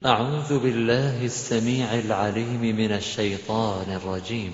أعوذ بالله السميع العليم من الشيطان الرجيم.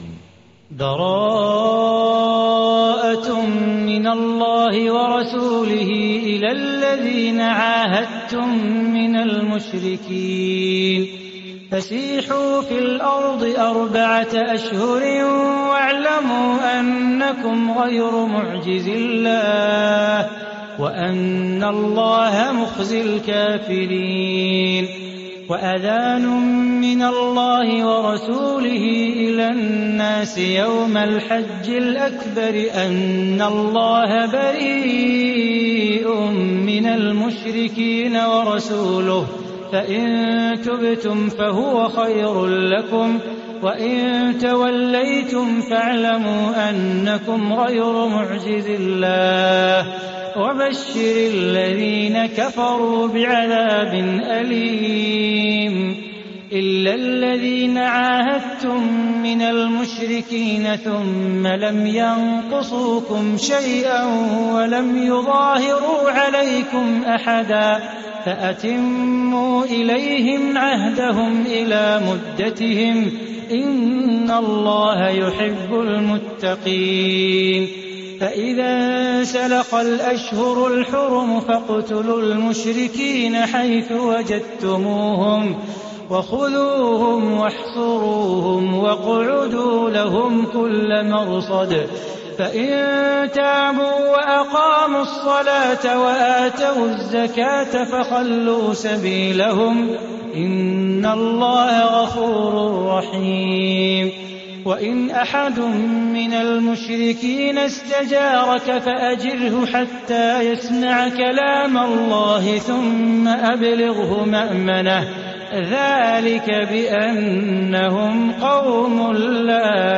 براءة من الله ورسوله إلى الذين عاهدتم من المشركين فسيحوا في الأرض 4 أشهر واعلموا أنكم غير معجز الله وأن الله مخزي الكافرين. وأذان من الله ورسوله إلى الناس يوم الحج الأكبر أن الله بريء من المشركين ورسوله فإن تبتم فهو خير لكم وإن توليتم فاعلموا أنكم غير معجز الله وبشر الذين كفروا بعذاب أليم. إلا الذين عاهدتم من المشركين ثم لم ينقصوكم شيئا ولم يظاهروا عليكم أحدا فأتموا إليهم عهدهم إلى مدتهم إن الله يحب المتقين. فإذا سلخ الأشهر الحرم فاقتلوا المشركين حيث وجدتموهم وخذوهم واحصروهم واقعدوا لهم كل مرصد. فإن تابوا وأقاموا الصلاة وآتوا الزكاة فخلوا سبيلهم إن الله غفور رحيم. وإن أحد من المشركين استجارك فأجره حتى يسمع كلام الله ثم أبلغه مأمنه ذلك بأنهم قوم لا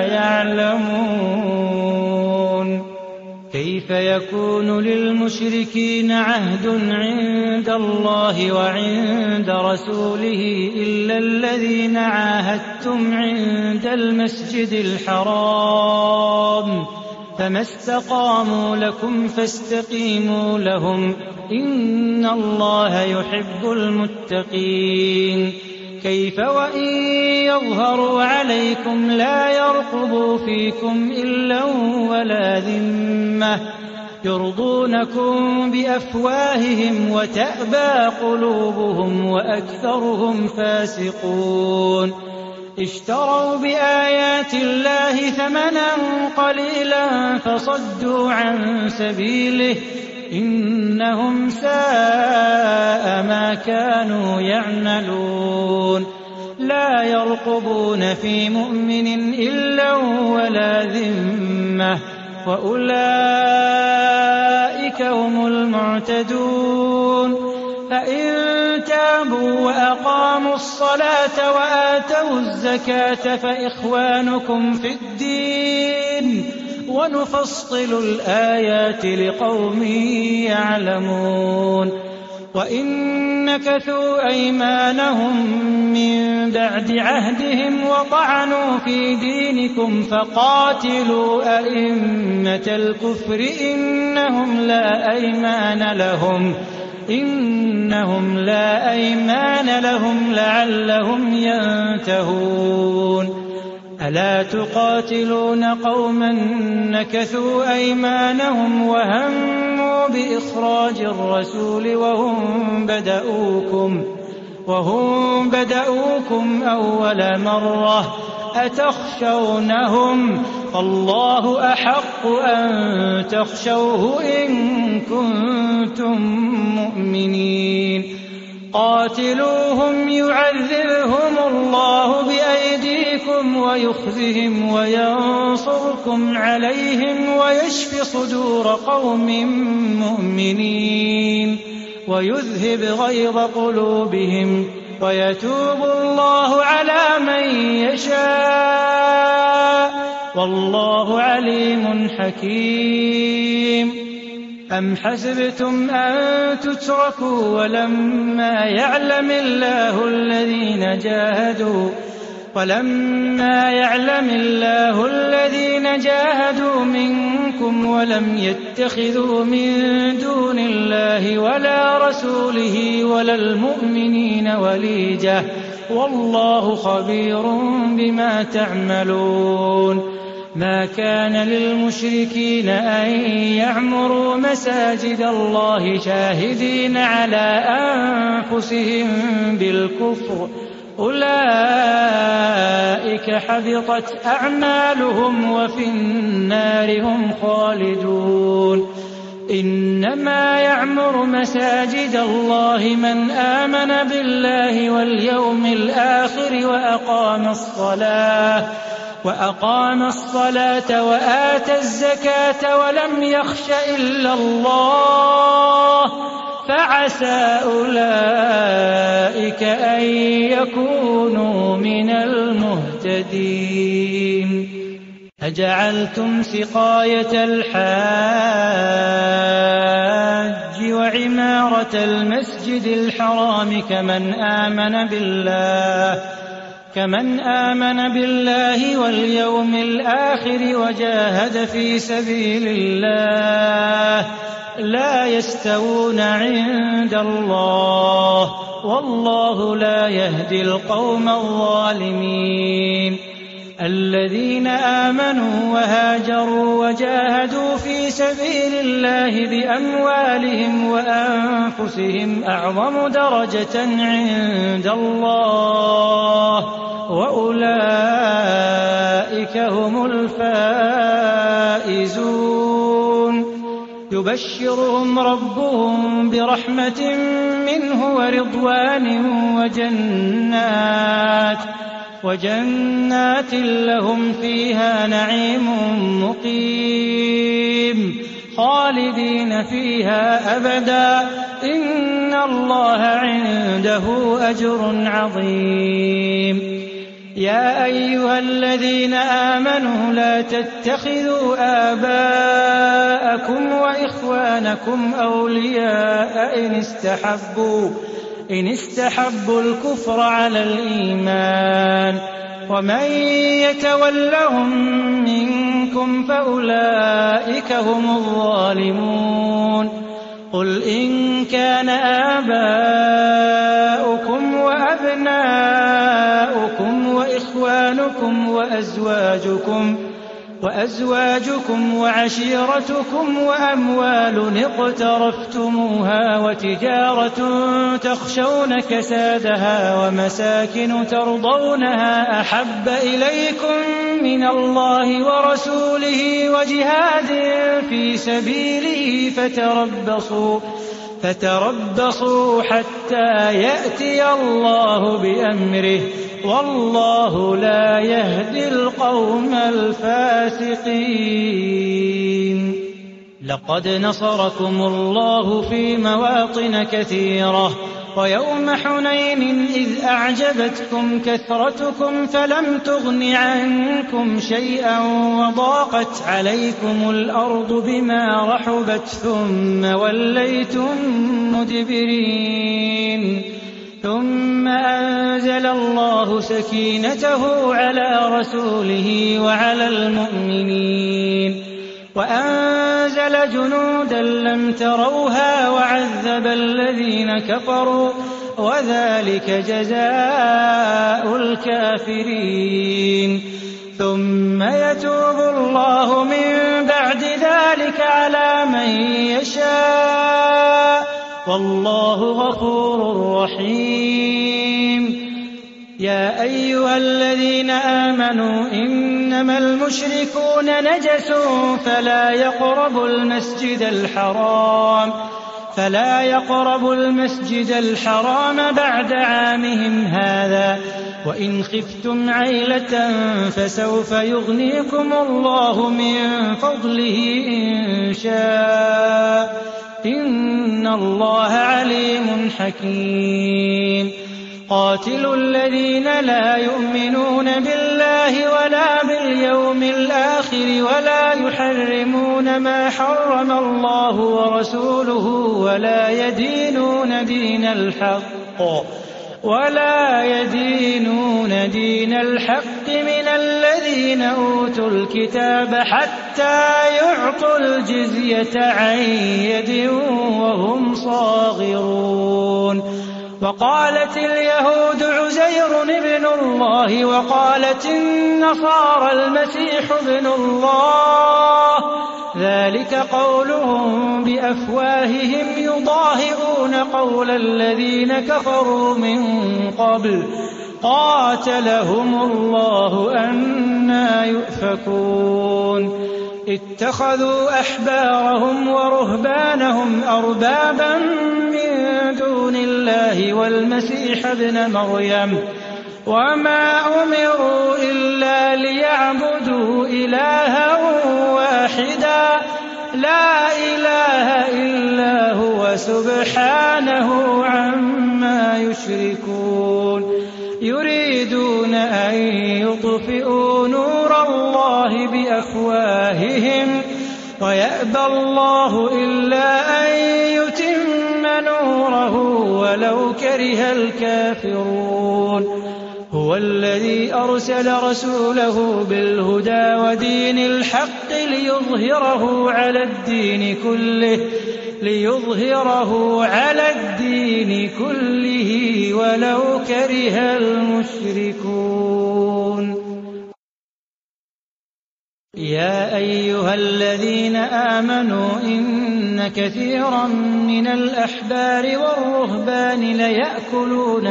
يعلمون. كيف يكون للمشركين عهد عند الله وعند رسوله إلا الذين عاهدتم عند المسجد الحرام فما استقاموا لكم فاستقيموا لهم إن الله يحب المتقين. كيف وإن يظهروا عليكم لا يرقبوا فيكم إلا ولا ذمة يرضونكم بأفواههم وتأبى قلوبهم وأكثرهم فاسقون. اشتروا بآيات الله ثمنا قليلا فصدوا عن سبيله إنهم ساء ما كانوا يعملون. لا يرقبون في مؤمن إلا ولا ذمة وأولئك هم المعتدون. فإن تابوا وأقاموا الصلاة وآتوا الزكاة فإخوانكم في الدين ونفصل الآيات لقوم يعلمون. وإن نكثوا أيمانهم من بعد عهدهم وطعنوا في دينكم فقاتلوا أئمة الكفر إنهم لا أيمان لهم لعلهم ينتهون. ألا تقاتلون قوما نكثوا أيمانهم وهموا بإخراج الرسول وهم بدؤوكم أول مرة أتخشونهم فالله أحق أن تخشوه إن كنتم مؤمنين. قاتلوهم يعذبهم الله بأيديكم ويخزهم وينصركم عليهم ويشف صدور قوم مؤمنين ويذهب غيظ قلوبهم ويتوب الله على من يشاء والله عليم حكيم. أم حسبتم أن تتركوا ولما يعلم الله الذين جاهدوا ولما يعلم الله الذين جاهدوا منكم ولم يتخذوا من دون الله ولا رسوله ولا المؤمنين وليجة والله خبير بما تعملون ما كان للمشركين أن يعمروا مساجد الله شاهدين على أنفسهم بالكفر أولئك حبطت أعمالهم وفي النار هم خالدون إنما يعمر مساجد الله من آمن بالله واليوم الآخر وأقام الصلاة وآتى الزكاة ولم يخش إلا الله فعسى أولئك أن يكونوا من المهتدين أجعلتم سقاية الحاج وعمارة المسجد الحرام كمن آمن بالله واليوم الآخر وجاهد في سبيل الله لا يستوون عند الله والله لا يهدي القوم الظالمين الذين آمنوا وهاجروا وجاهدوا في سبيل الله بأموالهم وأنفسهم أعظم درجة عند الله وأولئك هم الفائزون يبشرهم ربهم برحمة منه ورضوان وجنات لهم فيها نعيم مقيم خالدين فيها أبدا إن الله عنده أجر عظيم يا أيها الذين آمنوا لا تتخذوا آباءكم وإخوانكم أولياء إن استحبوا الكفر على الإيمان ومن يتولهم منكم فأولئك هم الظالمون قل إن كان آباؤكم وأبناؤكم وإخوانكم وأزواجكم وعشيرتكم وأموال اقترفتموها وتجارة تخشون كسادها ومساكن ترضونها أحب إليكم من الله ورسوله وجهاد في سبيله فتربصوا حتى يأتي الله بأمره والله لا يهدي القوم الفاسقين لقد نصركم الله في مواطن كثيرة ويوم حنين إذ أعجبتكم كثرتكم فلم تغن عنكم شيئا وضاقت عليكم الأرض بما رحبت ثم وليتم مدبرين ثم أنزل الله سكينته على رسوله وعلى المؤمنين وأنزل جنودا لم تروها وعذب الذين كفروا وذلك جزاء الكافرين ثم يتوب الله من بعد ذلك على من يشاء والله غفور رحيم يا أيها الذين آمنوا إنما المشركون نجس فلا يقربوا المسجد الحرام بعد عامهم هذا وإن خفتم عيلة فسوف يغنيكم الله من فضله إن شاء إن الله عليم حكيم قاتلوا الذين لا يؤمنون بالله ولا باليوم الآخر ولا يحرمون ما حرم الله ورسوله ولا يدينون دين الحق ولا يدينون دين الحق من الذين أوتوا الكتاب حتى يعطوا الجزية عن يد وهم صاغرون. وقالت اليهود عزير ابن الله وقالت النصارى المسيح ابن الله، ذلك قولهم بأفواههم يضاهئون قول الذين كفروا من قبل قاتلهم الله أنى يؤفكون. اتخذوا أحبارهم ورهبانهم أربابا من دون الله والمسيح ابن مريم، وما أمروا إلا ليعبدوا إلها واحدا لا إله إلا هو سبحانه عما يشركون. يريدون أن يطفئوا نور الله بأفواههم ويأبى الله إلا أن يتم نوره ولو كره الكافرون. هو الذي أرسل رسوله بالهدى ودين الحق ليظهره على الدين كله ولو كره المشركون. يا أيها الذين آمنوا إن كثيرا من الأحبار والرهبان ليأكلون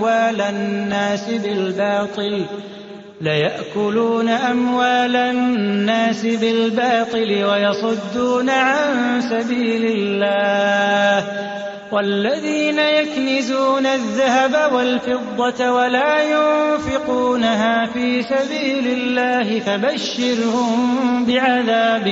أموال الناس بالباطل ويصدون عن سبيل الله. والذين يكنزون الذهب والفضة ولا ينفقونها في سبيل الله فبشرهم بعذاب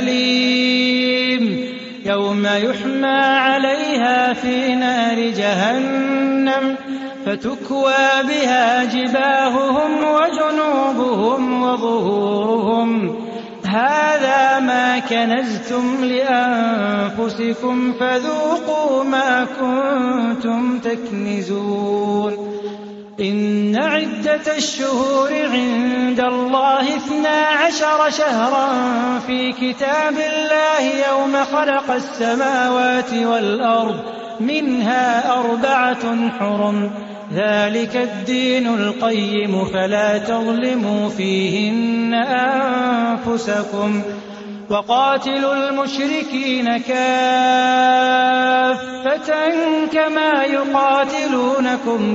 أليم يوم يحمى عليها في نار جهنم فتكوى بها جباههم وجنوبهم وظهورهم هذا ما كنزتم لأنفسكم فذوقوا ما كنتم تكنزون. إن عدة الشهور عند الله 12 شهرا في كتاب الله يوم خلق السماوات والأرض منها 4 حرم ذلك الدين القيم فلا تظلموا فيهن أنفسكم وقاتلوا المشركين كافة كما يقاتلونكم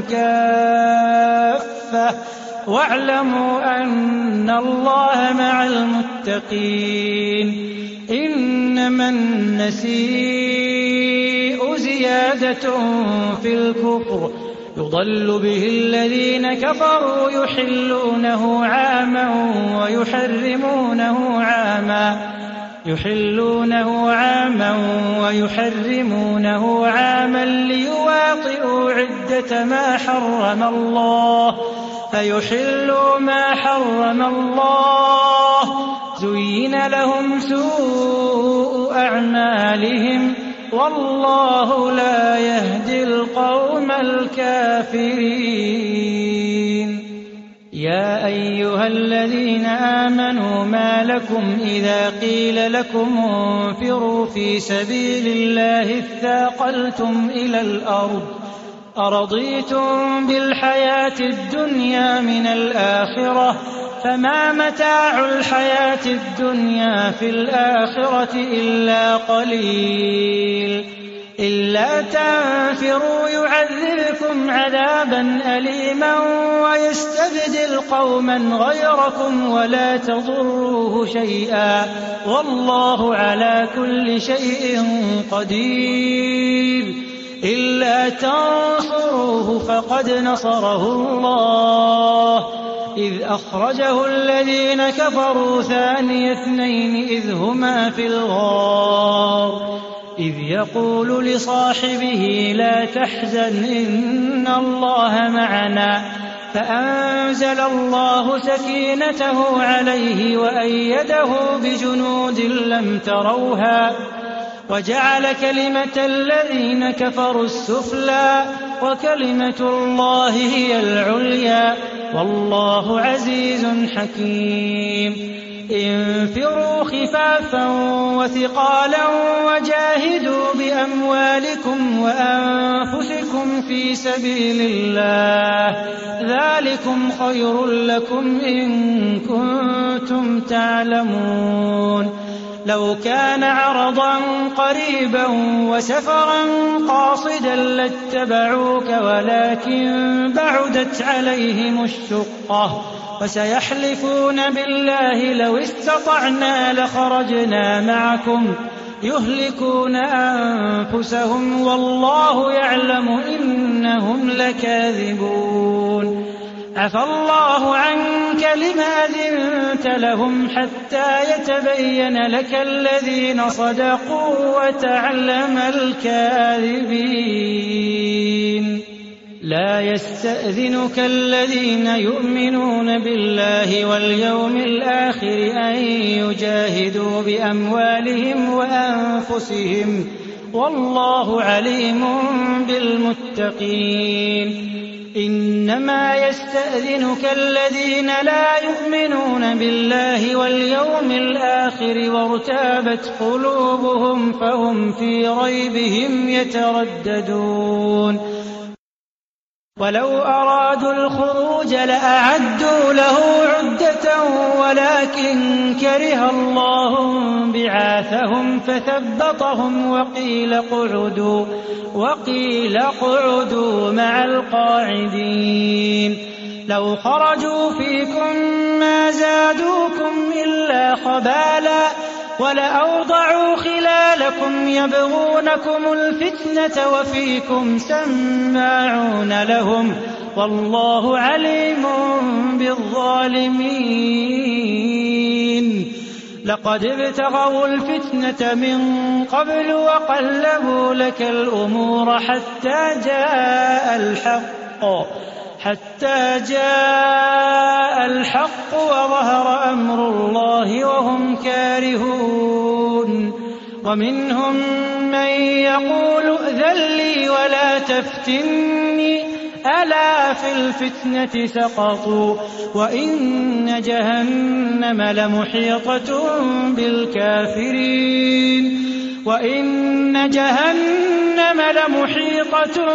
كافة واعلموا أن الله مع المتقين. إنما النسيء زيادة في الكفر يضل به الذين كفروا يحلونه عاما ويحرمونه عاما ليواطئوا عدة ما حرم الله فيحلوا ما حرم الله. زين لهم سوء أعمالهم والله لا يهدي القوم الكافرين. يا أيها الذين آمنوا ما لكم إذا قيل لكم انفروا في سبيل الله اثاقلتم إلى الأرض أرضيتم بالحياة الدنيا من الآخرة فما متاع الحياة الدنيا في الآخرة إلا قليل. إلا تنفروا يعذبكم عذابا أليما ويستبدل قوما غيركم ولا تضروه شيئا والله على كل شيء قدير. إلا تنصروه فقد نصره الله إذ أخرجه الذين كفروا ثاني اثنين إذ هما في الغار إذ يقول لصاحبه لا تحزن إن الله معنا فأنزل الله سكينته عليه وأيده بجنود لم تروها وجعل كلمة الذين كفروا السفلى وكلمة الله هي العليا والله عزيز حكيم انفروا خفافا وثقالا وجاهدوا بأموالكم وأنفسكم في سبيل الله ذلكم خير لكم إن كنتم تعلمون لو كان عرضا قريبا وسفرا قاصدا لاتبعوك ولكن بعدت عليهم الشقة وسيحلفون بالله لو استطعنا لخرجنا معكم يهلكون أنفسهم والله يعلم إنهم لكاذبون عفى الله عنك لما أذنت لهم حتى يتبين لك الذين صدقوا وتعلم الكاذبين لا يستأذنك الذين يؤمنون بالله واليوم الآخر أن يجاهدوا بأموالهم وأنفسهم والله عليم بالمتقين إنما يستأذنك الذين لا يؤمنون بالله واليوم الآخر وارتابت قلوبهم فهم في ريبهم يترددون ولو أرادوا الخروج لأعدوا له عدة ولكن كره الله بعاثهم فثبطهم وقيل اقعدوا مع القاعدين لو خرجوا فيكم ما زادوكم إلا خبالا ولأوضعوا خلالكم يبغونكم الفتنة وفيكم سماعون لهم والله عليم بالظالمين لقد ابتغوا الفتنة من قبل وقلبوا لك الأمور حتى جاء الحق وظهر أمر الله وهم كارهون ومنهم من يقول ائذن لي ولا تفتني ألا في الفتنة سقطوا وإن جهنم لمحيطة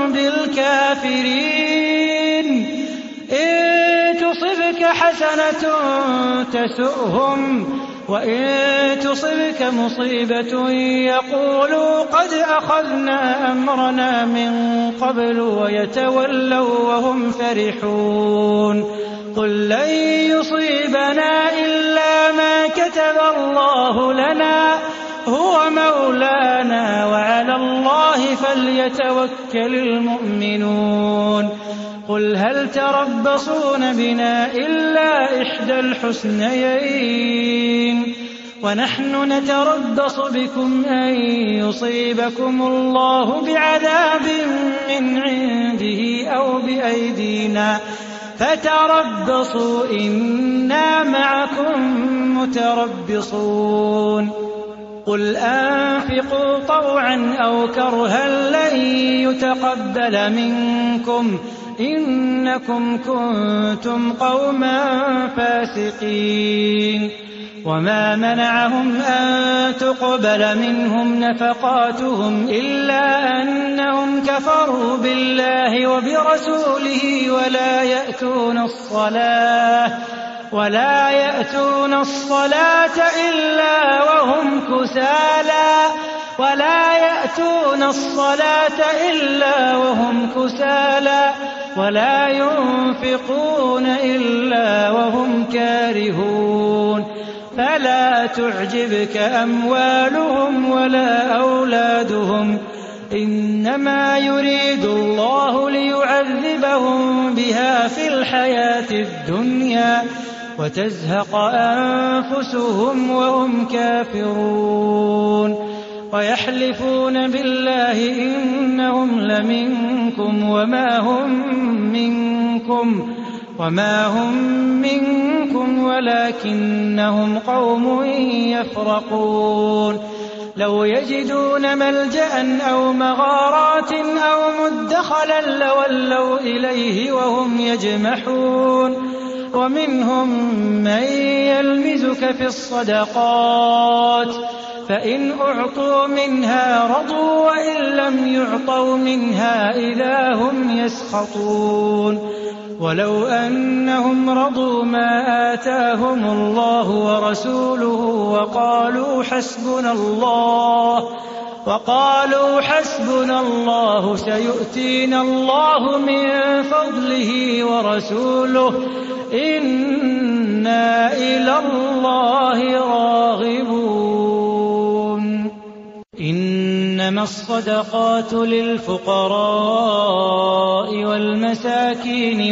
بالكافرين إن تصبك حسنة تسؤهم وإن تصبك مصيبة يقولوا قد أخذنا أمرنا من قبل ويتولوا وهم فرحون قل لن يصيبنا إلا ما كتب الله لنا هو مولانا وعلى الله فليتوكل المؤمنون قل هل تربصون بنا إلا إحدى الحسنيين ونحن نتربص بكم أن يصيبكم الله بعذاب من عنده أو بأيدينا فتربصوا إنا معكم متربصون قل أنفقوا طوعا أو كرها لن يتقبل منكم إنكم كنتم قوما فاسقين وما منعهم أن تقبل منهم نفقاتهم إلا أنهم كفروا بالله وبرسوله ولا يأتون الصلاة إلا وهم كسالى ولا ينفقون إلا وهم كارهون فلا تعجبك أموالهم ولا أولادهم إنما يريد الله ليعذبهم بها في الحياة الدنيا وتزهق أنفسهم وهم كافرون ويحلفون بالله إنهم لمنكم وما هم منكم ولكنهم قوم يفرقون لو يجدون ملجأ أو مغارات أو مدخلا لولوا إليه وهم يجمحون ومنهم من يلمزك في الصدقات فإن أعطوا منها رضوا وإن لم يعطوا منها إذا هم يسخطون ولو أنهم رضوا ما آتاهم الله ورسوله وقالوا حسبنا الله سيؤتينا الله من فضله ورسوله إنا إلى الله راغبون إنما الصدقات للفقراء والمساكين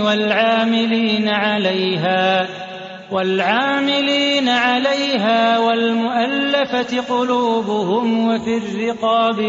والعاملين عليها والمؤلفة قلوبهم وفي الرقاب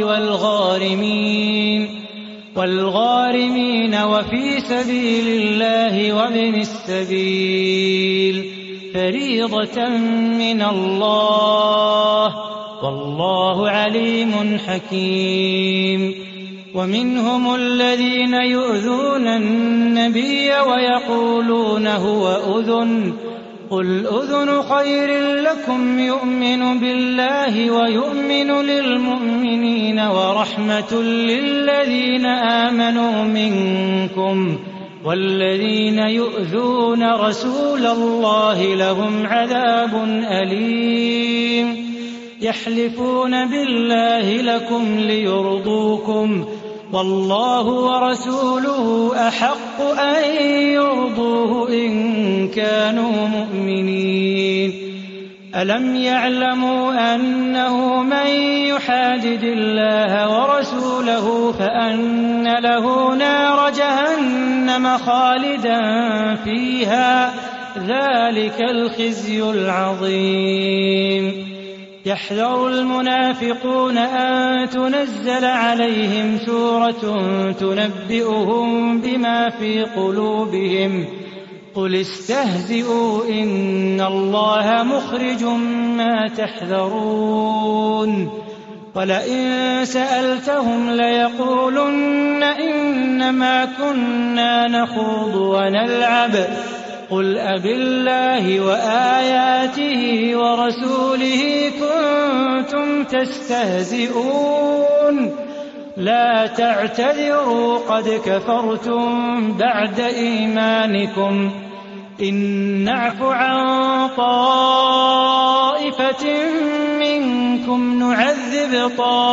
والغارمين وفي سبيل الله وابن السبيل فريضة من الله والله عليم حكيم ومنهم الذين يؤذون النبي ويقولون هو أذن قل أذن خير لكم يؤمن بالله ويؤمن للمؤمنين ورحمة للذين آمنوا منكم والذين يؤذون رسول الله لهم عذاب أليم يحلفون بالله لكم ليرضوكم والله ورسوله أحق أن يرضوه إن كانوا مؤمنين ألم يعلموا أنه من يحادد الله ورسوله فأن له نار جهنم خالدا فيها ذلك الخزي العظيم يحذر المنافقون أن تنزل عليهم سورة تنبئهم بما في قلوبهم قل استهزئوا إن الله مخرج ما تحذرون ولئن سألتهم ليقولن إنما كنا نخوض ونلعب قل أبالله وآياته ورسوله كنتم تستهزئون لا تعتذروا قد كفرتم بعد إيمانكم إن نعف عن طائفة منكم نعذب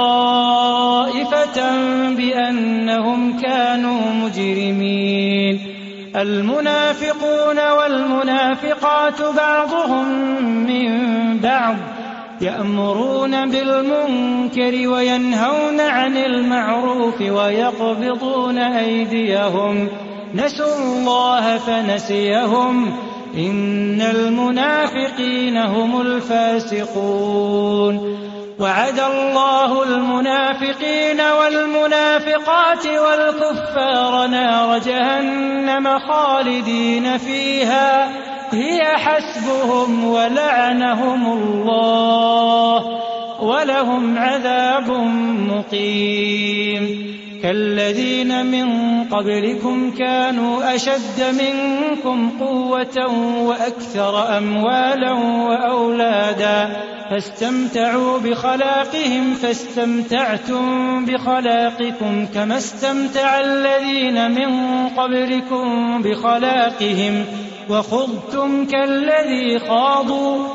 طائفة بأنهم كانوا مجرمين المنافقون والمنافقات بعضهم من بعض يأمرون بالمنكر وينهون عن المعروف ويقبضون أيديهم نسوا الله فنسيهم إن المنافقين هم الفاسقون وعد الله المنافقين والمنافقات والكفار نار جهنم خالدين فيها هي حسبهم ولعنهم الله ولهم عذاب مقيم كالذين من قبلكم كانوا أشد منكم قوة وأكثر أموالا وأولادا فاستمتعوا بخلاقهم فاستمتعتم بخلاقكم كما استمتع الذين من قبلكم بخلاقهم وخضتم كالذي خاضوا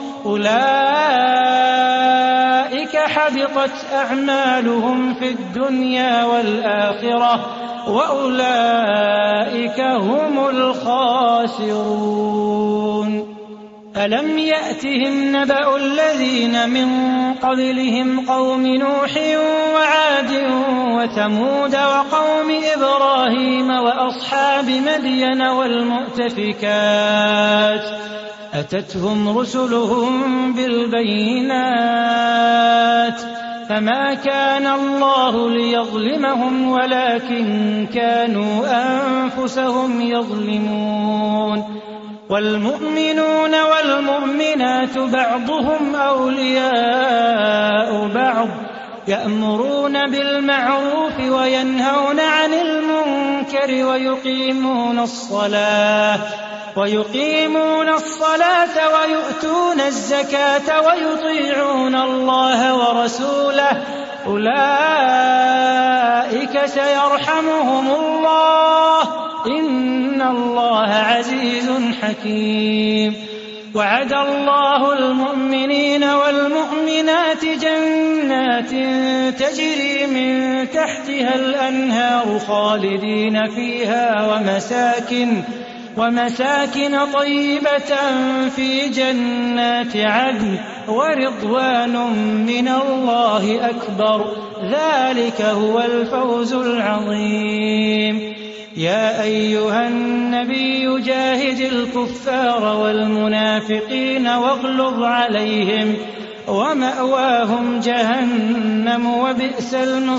أولئك حبطت أعمالهم في الدنيا والآخرة وأولئك هم الخاسرون ألم يأتهم نبأ الذين من قبلهم قوم نوح وعاد وثمود وقوم إبراهيم وأصحاب مدين والمؤتفكات أتتهم رسلهم بالبينات فما كان الله ليظلمهم ولكن كانوا أنفسهم يظلمون. والمؤمنون والمؤمنات بعضهم أولياء بعض يأمرون بالمعروف وينهون عن المنكر ويقيمون الصلاة ويؤتون الزكاة ويطيعون الله ورسوله أولئك سيرحمهم الله إن الله عزيز حكيم. وعد الله المؤمنين والمؤمنات جنات تجري من تحتها الأنهار خالدين فيها ومساكن طيبة في جنات عدن ورضوان من الله أكبر ذلك هو الفوز العظيم. يا أيها النبي جاهد الكفار والمنافقين واغلظ عليهم ومأواهم جهنم وبئس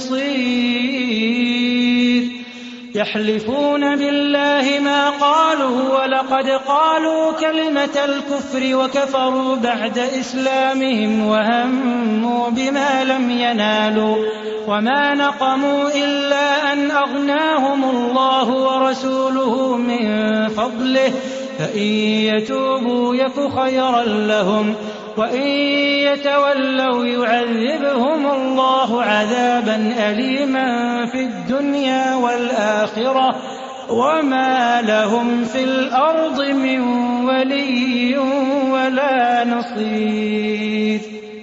المصير. يحلفون بالله ما قالوا ولقد قالوا كلمة الكفر وكفروا بعد إسلامهم وهموا بما لم ينالوا وما نقموا إلا أن أغناهم الله ورسوله من فضله فإن يتوبوا يك خيرا لهم وإن يتولوا يعذبهم الله عذابا أليما في الدنيا والآخرة وما لهم في الأرض من ولي ولا نصير.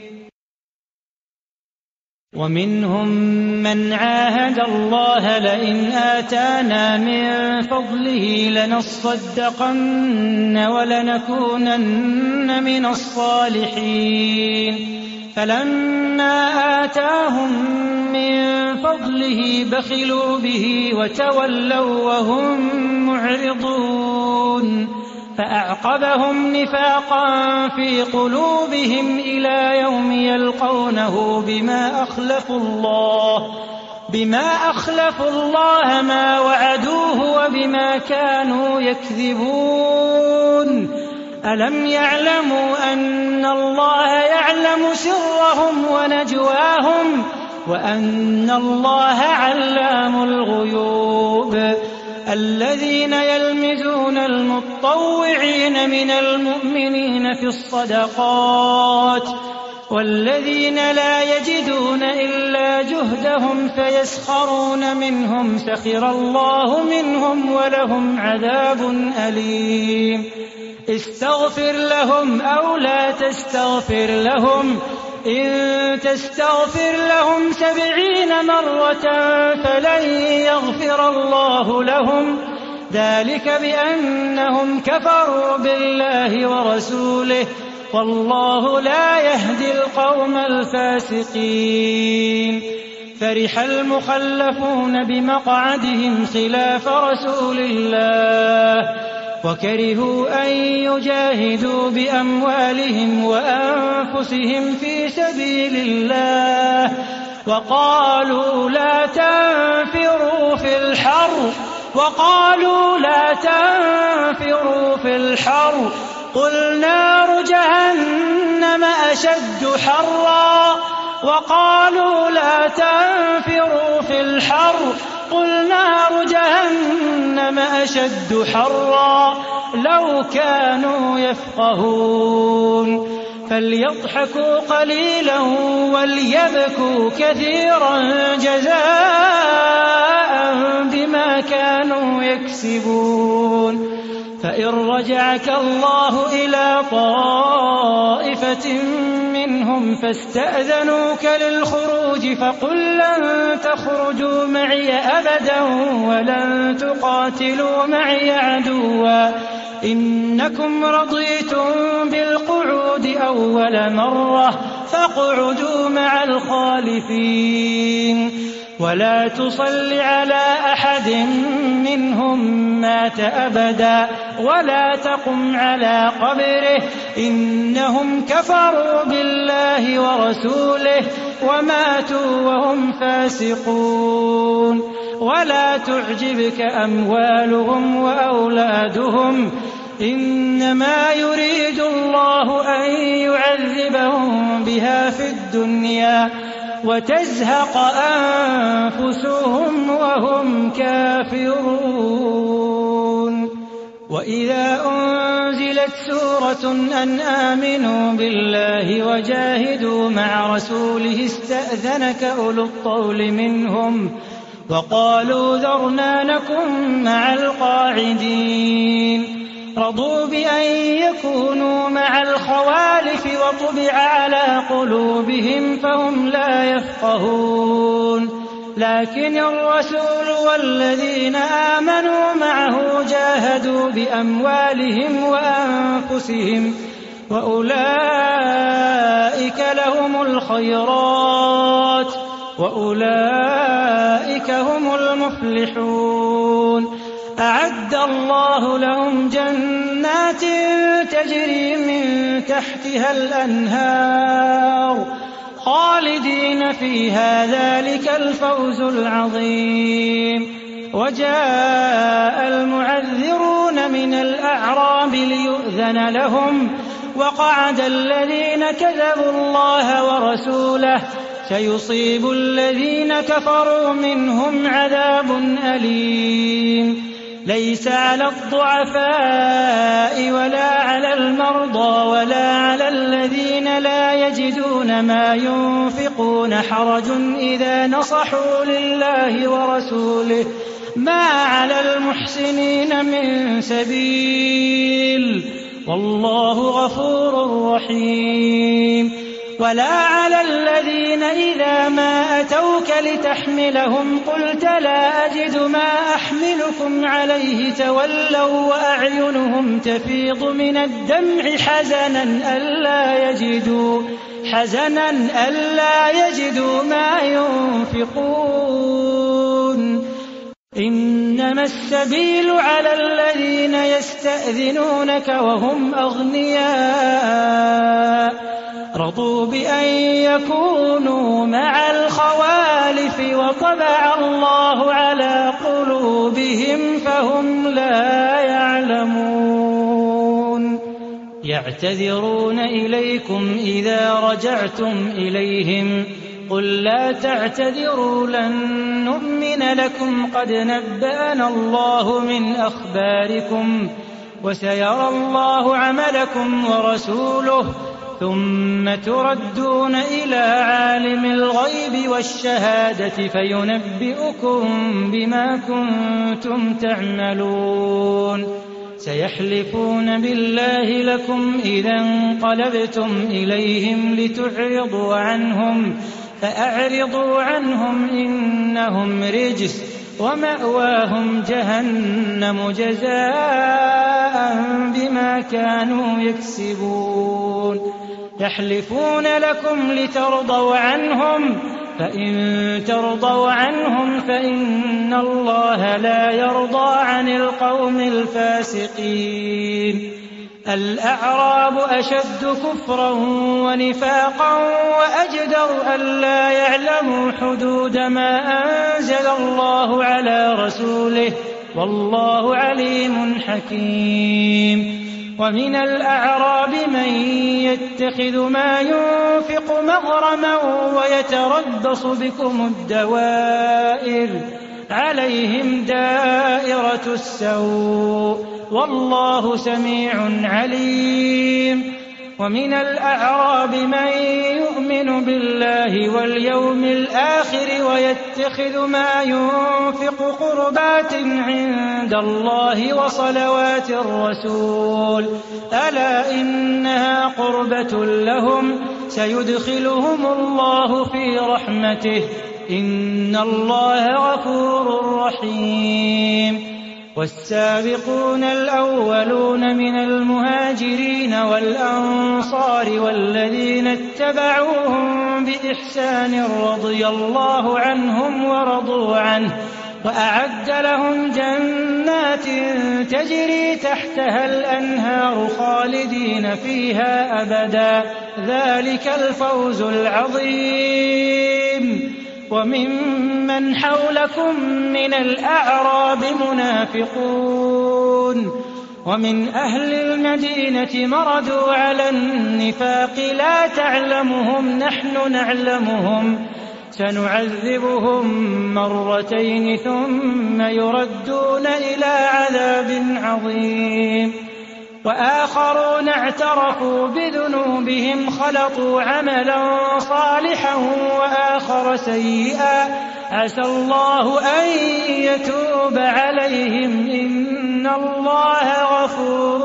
ومنهم من عاهد الله لئن آتانا من فضله لنصدقن ولنكونن من الصالحين فلما آتاهم من فضله بخلوا به وتولوا وهم معرضون فأعقبهم نفاقا في قلوبهم إلى يوم يلقونه بما أخلفوا الله ما وعدوه وبما كانوا يكذبون. ألم يعلموا أن الله يعلم سرهم ونجواهم وأن الله علام الغيوب. الذين يلمزون المطوعين من المؤمنين في الصدقات والذين لا يجدون إلا جهدهم فيسخرون منهم سخر الله منهم ولهم عذاب أليم. استغفر لهم أو لا تستغفر لهم إن تستغفر لهم 70 مرة فلن يغفر الله لهم ذلك بأنهم كفروا بالله ورسوله والله لا يهدي القوم الفاسقين. فرح المخلفون بمقعدهم خلاف رسول الله وكرهوا أن يجاهدوا بأموالهم وأنفسهم في سبيل الله وقالوا لا تنفروا في الحر قل نار جهنم أشد حرا وقالوا لا تنفروا في الحر قل نار جهنم أشد حرا لو كانوا يفقهون. فليضحكوا قليلا وليبكوا كثيرا جزاء بما كانوا يكسبون. فإن رجعك الله إلى طائفة منهم فاستأذنوك للخروج فقل لن تخرجوا معي أبدا ولن تقاتلوا معي عدوا إنكم رضيتم بالقعود أول مرة فاقعدوا مع الخالفين. ولا تصل على أحد منهم مات أبدا ولا تقم على قبره إنهم كفروا بالله ورسوله وماتوا وهم فاسقون ولا تعجبك أموالهم وأولادهم إنما يريد الله أن يعذبهم بها في الدنيا وتزهق أنفسهم وهم كافرون وإذا أنزلت سورة أن آمنوا بالله وجاهدوا مع رسوله استأذنك أولو الطول منهم وقالوا ذرنا نكن مع القاعدين رضوا بأن يكونوا مع الخوالف وطبع على قلوبهم فهم لا يفقهون لكن الرسول والذين آمنوا معه جاهدوا بأموالهم وأنفسهم وأولئك لهم الخيرات وأولئك هم المفلحون أعد الله لهم جنات تجري من تحتها الأنهار خالدين فيها ذلك الفوز العظيم وجاء المعذرون من الأعراب ليؤذن لهم وقعد الذين كذبوا الله ورسوله سيصيب الذين كفروا منهم عذاب أليم ليس على الضعفاء ولا على المرضى ولا على الذين لا يجدون ما ينفقون حرج إذا نصحوا لله ورسوله ما على المحسنين من سبيل والله غفور رحيم ولا على الذين إذا ما أتوك لتحملهم قلت لا أجد ما أحملكم عليه تولوا وأعينهم تفيض من الدمع حزنا ألا يجدوا ما ينفقون إنما السبيل على الذين يستأذنونك وهم أغنياء رضوا بأن يكونوا مع الخوالف وطبع الله على قلوبهم فهم لا يعلمون يعتذرون إليكم إذا رجعتم إليهم قل لا تعتذروا لن نؤمن لكم قد نبأنا الله من أخباركم وسيرى الله عملكم ورسوله ثم تردون إلى عالم الغيب والشهادة فينبئكم بما كنتم تعملون سيحلفون بالله لكم إذا انقلبتم إليهم لتعرضوا عنهم فأعرضوا عنهم إنهم رجس ومأواهم جهنم جزاء بما كانوا يكسبون يحلفون لكم لترضوا عنهم فإن ترضوا عنهم فإن الله لا يرضى عن القوم الفاسقين الأعراب أشد كفرا ونفاقا وأجدر ألا يعلموا حدود ما أنزل الله على رسوله والله عليم حكيم ومن الأعراب من يتخذ ما ينفق مغرما ويتربص بكم الدوائر عليهم دائرة السوء والله سميع عليم ومن الأعراب من يؤمن بالله واليوم الآخر ويتخذ ما ينفق قربات عند الله وصلوات الرسول ألا إنها قربة لهم سيدخلهم الله في رحمته إن الله غفور رحيم والسابقون الأولون من المهاجرين والأنصار والذين اتبعوهم بإحسان رضي الله عنهم ورضوا عنه وأعد لهم جنات تجري تحتها الأنهار خالدين فيها أبدا ذلك الفوز العظيم. وممن حولكم من الأعراب منافقون ومن أهل المدينة مردوا على النفاق لا تعلمهم نحن نعلمهم سنعذبهم مرتين ثم يردون إلى عذاب عظيم. وآخرون اعترفوا بذنوبهم خلطوا عملا صالحا وآخر سيئا عسى الله أن يتوب عليهم إن الله غفور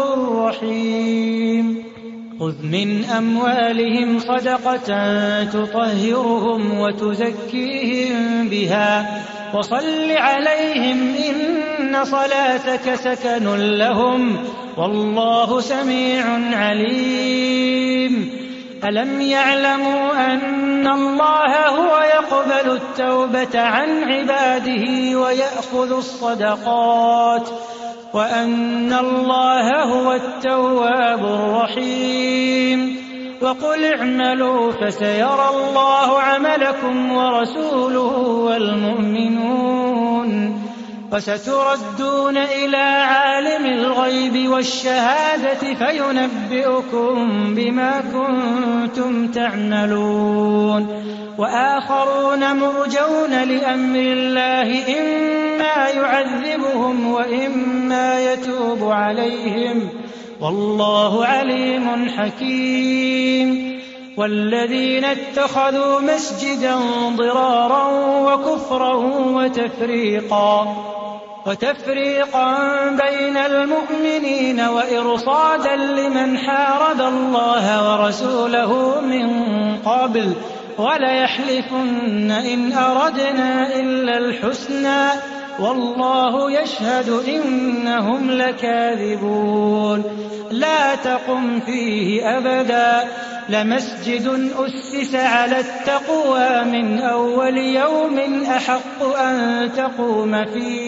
رحيم. خذ من أموالهم صدقة تطهرهم وتزكيهم بها وصل عليهم إن صلاتك سكن لهم والله سميع عليم. ألم يعلموا أن الله هو يقبل التوبة عن عباده ويأخذ الصدقات وأن الله هو التواب الرحيم. وقل اعملوا فسيرى الله عملكم ورسوله والمؤمنون وستردون إلى عالم الغيب والشهادة فينبئكم بما كنتم تعملون. وآخرون مرجون لأمر الله إما يعذبهم وإما يتوب عليهم والله عليم حكيم. والذين اتخذوا مسجدا ضرارا وكفرا وتفريقا بين المؤمنين وإرصادا لمن حارب الله ورسوله من قبل وليحلفن إن أردنا إلا الحسنى والله يشهد إنهم لكاذبون. لا تقم فيه أبدا لمسجد أسس على التقوى من أول يوم أحق أن تقوم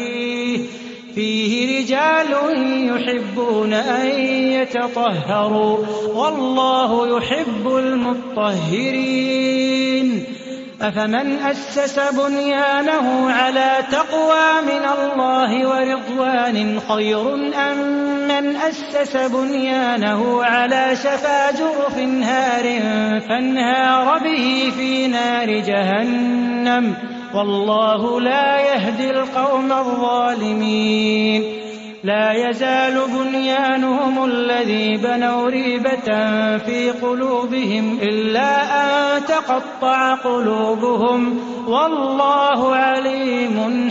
فيه رجال يحبون أن يتطهروا والله يحب المطهرين. أفمن أسس بنيانه على تقوى من الله ورضوان خير أم من أسس بنيانه على شفا جرف هار فانهار به في نار جهنم والله لا يهدي القوم الظالمين. لا يزال بنيانهم الذي بنوا ريبة في قلوبهم إلا أن تقطع قلوبهم والله عليم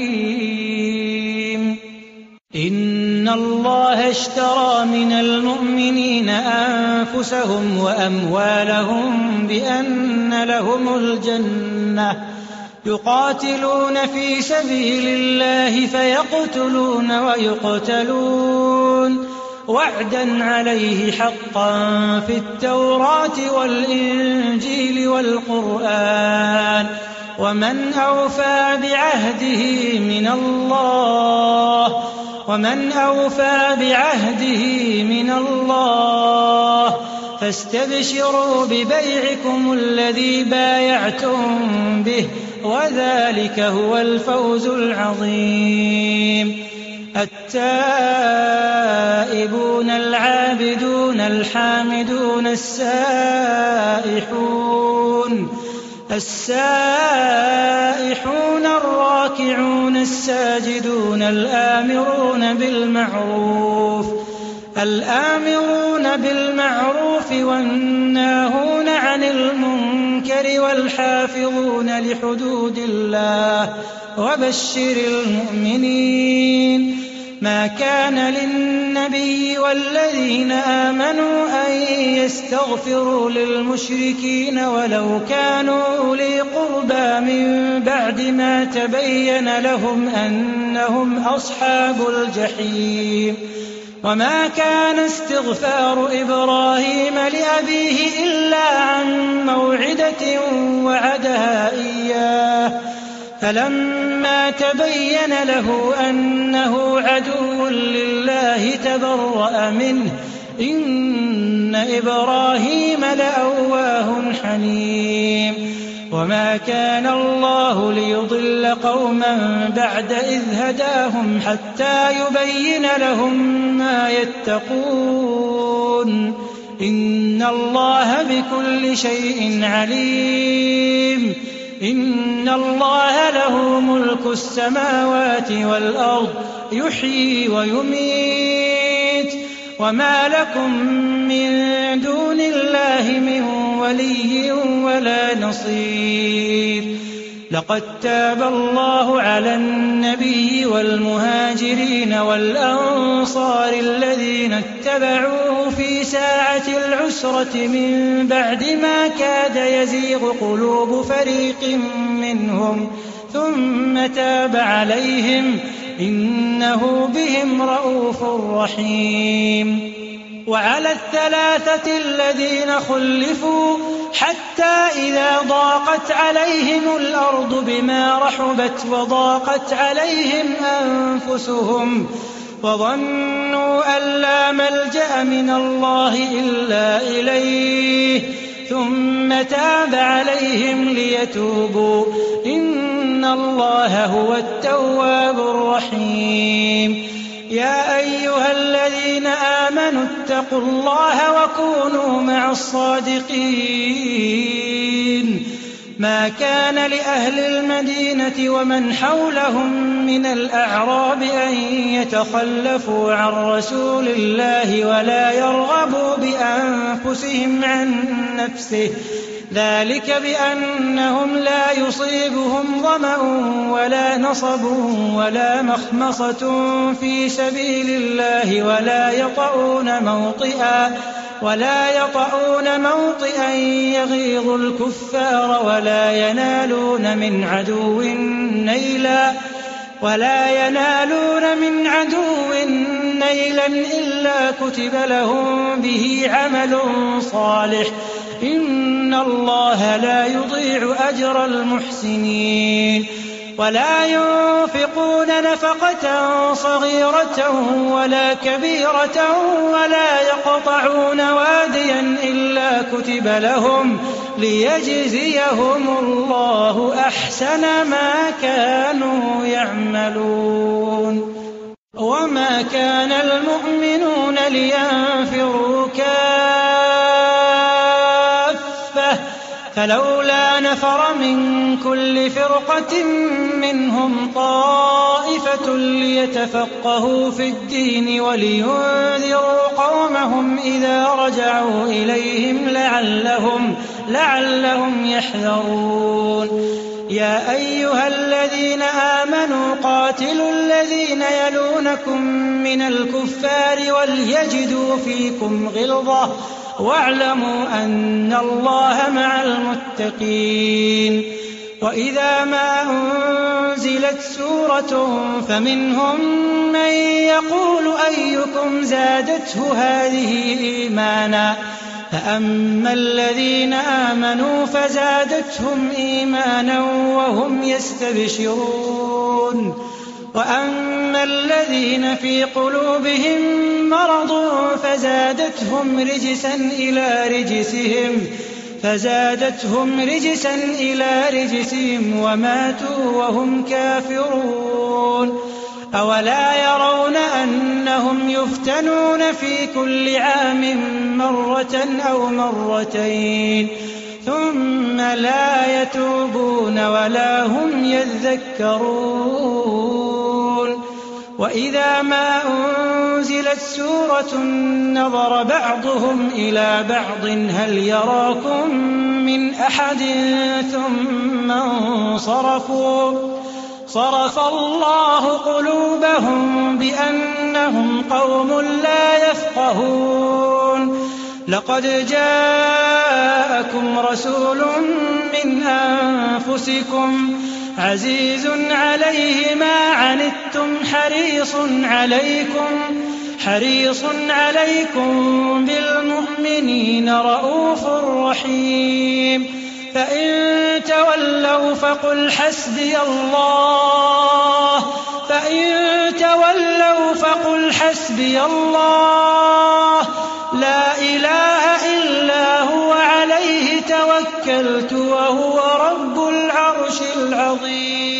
حكيم. إن الله اشترى من المؤمنين أنفسهم وأموالهم بأن لهم الجنة يقاتلون في سبيل الله فيقتلون ويقتلون وعدا عليه حقا في التوراة والإنجيل والقرآن ومن أوفى بعهده من الله فاستبشروا ببيعكم الذي بايعتم به وذلك هو الفوز العظيم. التائبون العابدون الحامدون السائحون الراكعون الساجدون الآمرون بالمعروف والناهون عن المنكر والحافظون لحدود الله وبشر المؤمنين. ما كان للنبي والذين آمنوا أن يستغفروا للمشركين ولو كانوا أولي قربى من بعد ما تبين لهم أنهم أصحاب الجحيم وما كان استغفار إبراهيم لأبيه إلا عن موعدة وعدها إياه فلما تبين له أنه عدو لله تبرأ منه إن إبراهيم لأواه حليم وما كان الله ليضل قوما بعد إذ هداهم حتى يبين لهم ما يتقون إن الله بكل شيء عليم إن الله له ملك السماوات والأرض يحيي ويميت وما لكم من دون الله من ولي ولا نصير لقد تاب الله على النبي والمهاجرين والأنصار الذين اتبعوه في ساعة العسرة من بعد ما كاد يزيغ قلوب فريق منهم ثم تاب عليهم إنه بهم رءوف رحيم وعلى الثلاثة الذين خلفوا حتى إذا ضاقت عليهم الأرض بما رحبت وضاقت عليهم أنفسهم وظنوا أن لا ملجأ من الله إلا إليه ثم تاب عليهم ليتوبوا إن الله هو التواب الرحيم يا أيها الذين آمنوا اتقوا الله وكونوا مع الصادقين ما كان لأهل المدينة ومن حولهم من الأعراب أن يتخلفوا عن رسول الله ولا يرغبوا بأنفسهم عن نفسه ذلك بأنهم لا يصيبهم ظمأ ولا نصب ولا مخمصة في سبيل الله ولا يطؤون موطئا يغيظ الكفار ولا ينالون من عدو نيلا إلا كتب لهم به عمل صالح إن الله لا يضيع أجر المحسنين ولا ينفقون نفقة صغيرة ولا كبيرة ولا يقطعون واديا إلا كتب لهم ليجزيهم الله أحسن ما كانوا يعملون وما كان المؤمنون لينفروا كافة فلولا نفر من كل فرقة منهم طائفة ليتفقهوا في الدين ولينذروا قومهم إذا رجعوا إليهم لعلهم يحذرون يا أيها الذين آمنوا قاتلوا الذين يلونكم من الكفار وليجدوا فيكم غلظة واعلموا أن الله مع المتقين وإذا ما أنزلت سورة فمنهم من يقول أيكم زادته هذه إيمانا فأما الذين آمنوا فزادتهم إيمانا وهم يستبشرون وأما الذين في قلوبهم مرض فزادتهم رجسا إلى رجسهم وماتوا وهم كافرون أولا يرون أنهم يفتنون في كل عام مرة أو مرتين ثم لا يتوبون ولا هم يذكرون وإذا ما أنزلت سورة نظر بعضهم إلى بعض هل يراكم من أحد ثم انصرفوا صرف الله قلوبهم بأنهم قوم لا يفقهون لقد جاءكم رسول من أنفسكم عزيز عليه ما عنتم حريص عليكم بالمؤمنين رءوف رحيم فإن تولوا فقل حسبي الله لا إله إلا هو عليه توكلت وهو رب العرش العظيم.